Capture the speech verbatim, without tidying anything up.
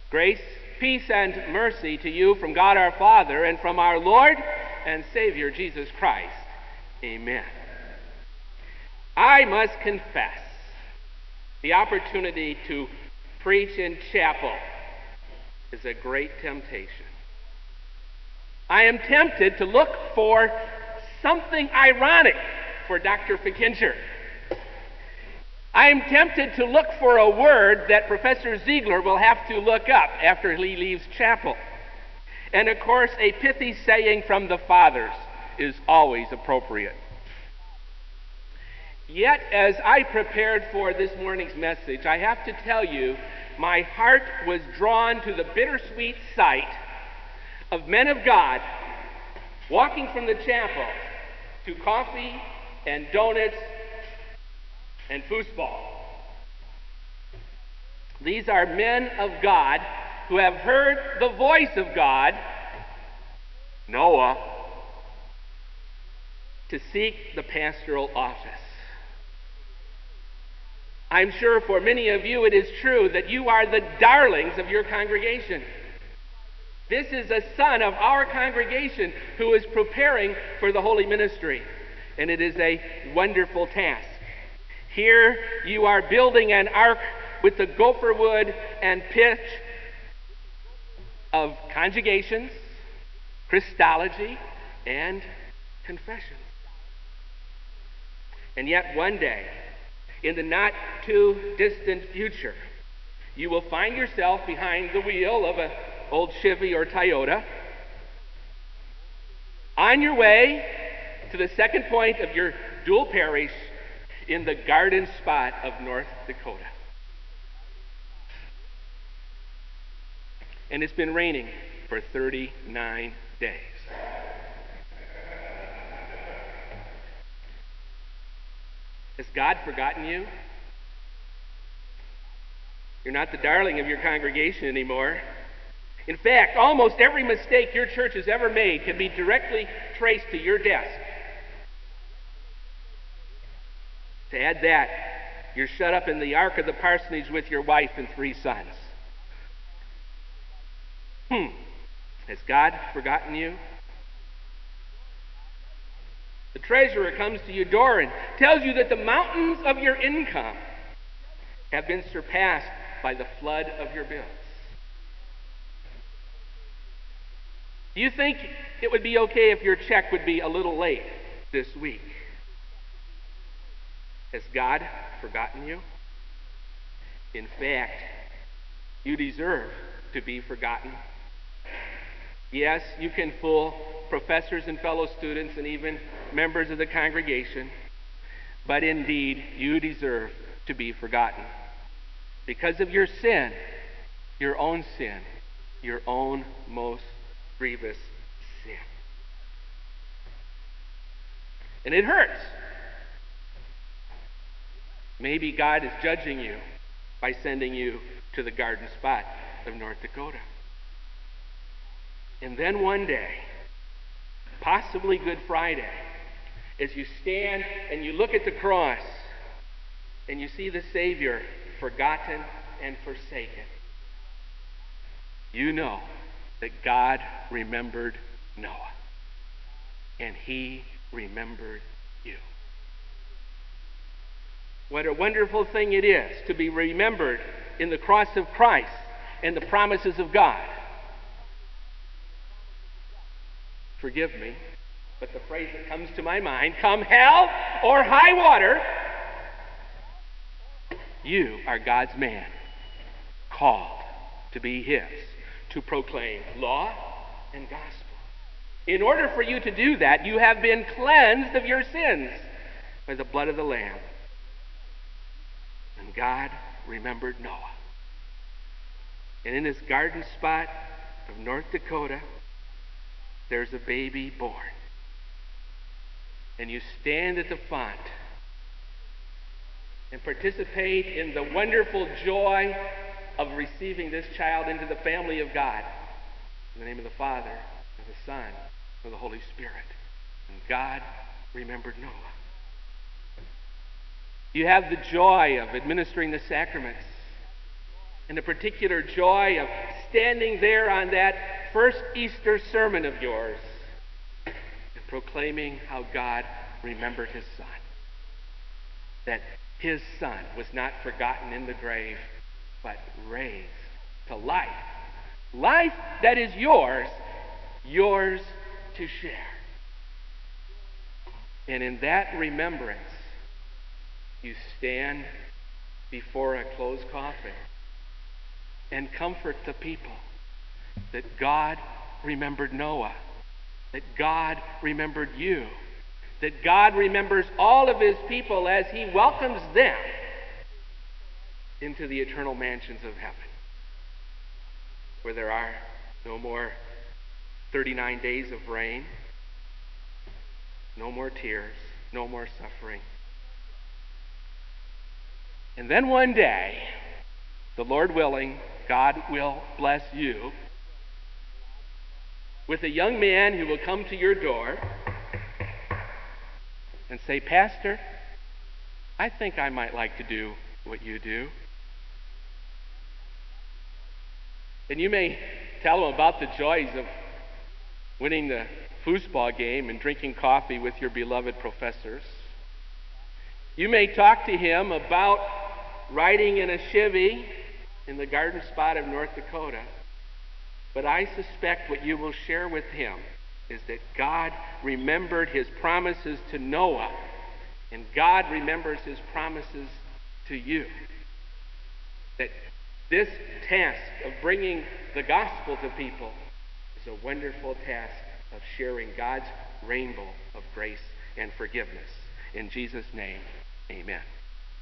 Grace, peace, and mercy to you from God our Father and from our Lord and Savior Jesus Christ. Amen. I must confess, the opportunity to preach in chapel is a great temptation. I am tempted to look for something ironic for Doctor Fikincher. I am tempted to look for a word that Professor Ziegler will have to look up after he leaves chapel. And of course, a pithy saying from the fathers is always appropriate. Yet, as I prepared for this morning's message, I have to tell you, my heart was drawn to the bittersweet sight of men of God walking from the chapel to coffee and donuts and foosball. These are men of God who have heard the voice of God, Noah, to seek the pastoral office. I'm sure for many of you it is true that you are the darlings of your congregation. This is a son of our congregation who is preparing for the holy ministry, and it is a wonderful task. Here you are building an ark with the gopher wood and pitch of conjugations, Christology, and confession. And yet one day, in the not too distant future, you will find yourself behind the wheel of an old Chevy or Toyota, on your way to the second point of your dual parish in the garden spot of North Dakota. And it's been raining for thirty-nine days. Has God forgotten you? You're not the darling of your congregation anymore. In fact, almost every mistake your church has ever made can be directly traced to your desk. To add that, you're shut up in the ark of the parsonage with your wife and three sons. Hmm. Has God forgotten you? The treasurer comes to your door and tells you that the mountains of your income have been surpassed by the flood of your bills. Do you think it would be okay if your check would be a little late this week? Has God forgotten you? In fact, you deserve to be forgotten. Yes, you can fool professors and fellow students and even members of the congregation, but indeed, you deserve to be forgotten. Because of your sin, your own sin, your own most grievous sin. And it hurts. Maybe God is judging you by sending you to the garden spot of North Dakota. And then one day, possibly Good Friday, as you stand and you look at the cross and you see the Savior forgotten and forsaken, you know that God remembered Noah, and he remembered you. What a wonderful thing it is to be remembered in the cross of Christ and the promises of God. Forgive me, but the phrase that comes to my mind, come hell or high water, you are God's man, called to be his, to proclaim law and gospel. In order for you to do that, you have been cleansed of your sins by the blood of the Lamb. And God remembered Noah. And in this garden spot of North Dakota, there's a baby born. And you stand at the font and participate in the wonderful joy of receiving this child into the family of God. In the name of the Father, and the Son, and the Holy Spirit. And God remembered Noah. You have the joy of administering the sacraments, and the particular joy of standing there on that first Easter sermon of yours and proclaiming how God remembered his Son. That his Son was not forgotten in the grave, but raised to life. Life that is yours, yours to share. And in that remembrance, you stand before a closed coffin and comfort the people that God remembered Noah, that God remembered you, that God remembers all of his people as he welcomes them into the eternal mansions of heaven, where there are no more thirty-nine days of rain, no more tears, no more suffering. And then one day, the Lord willing, God will bless you with a young man who will come to your door and say, Pastor, I think I might like to do what you do. And you may tell him about the joys of winning the foosball game and drinking coffee with your beloved professors. You may talk to him about riding in a Chevy in the garden spot of North Dakota. But I suspect what you will share with him is that God remembered his promises to Noah, and God remembers his promises to you. That this task of bringing the gospel to people is a wonderful task of sharing God's rainbow of grace and forgiveness. In Jesus' name, amen.